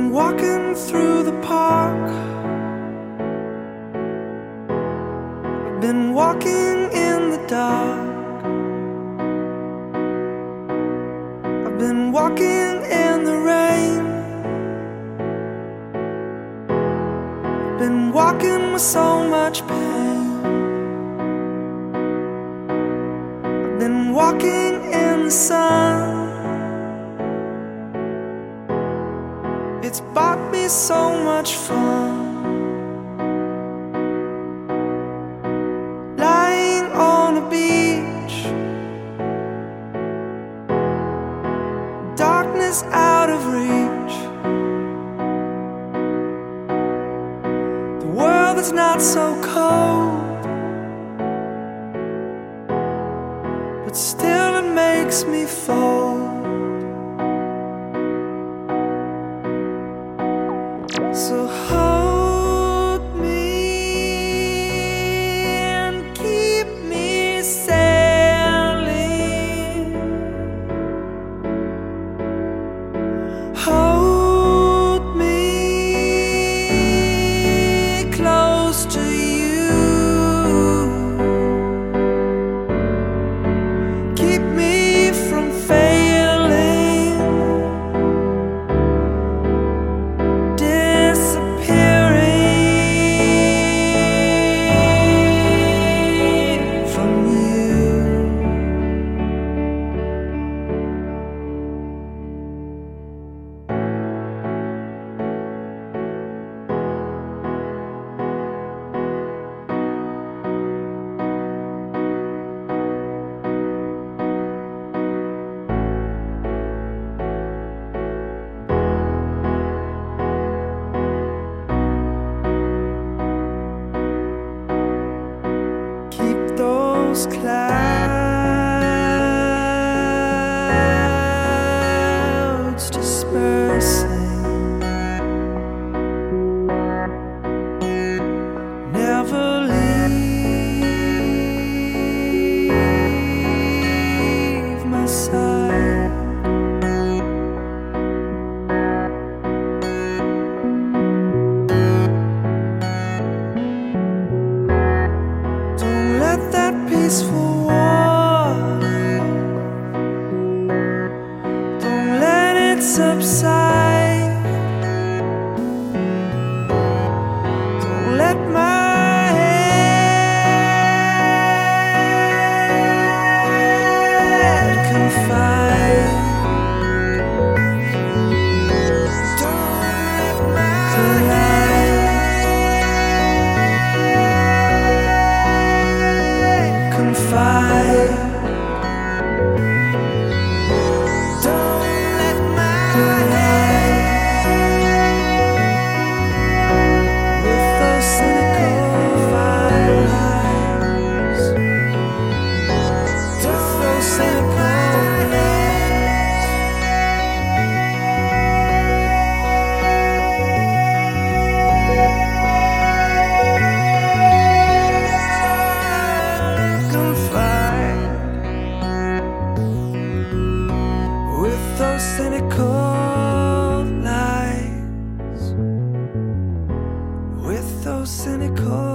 been walking through the park. I've been walking in the dark. I've been walking in the rain. I've been walking with so much pain. I've been walking in the sun. It's bought me so much fun. Lying on a beach, darkness out of reach. The world is not so cold, but still it makes me fold. So hold me and keep me sailing. Hold me close to you. Keep me from failing. Those clouds dispersing, never leave my side. Don't let that peaceful water, don't let it subside. Don't let my head confide. Don't let my head confide. Don't let my head with those cynical lies. With those cynical confide. With those cynical lies, with those cynical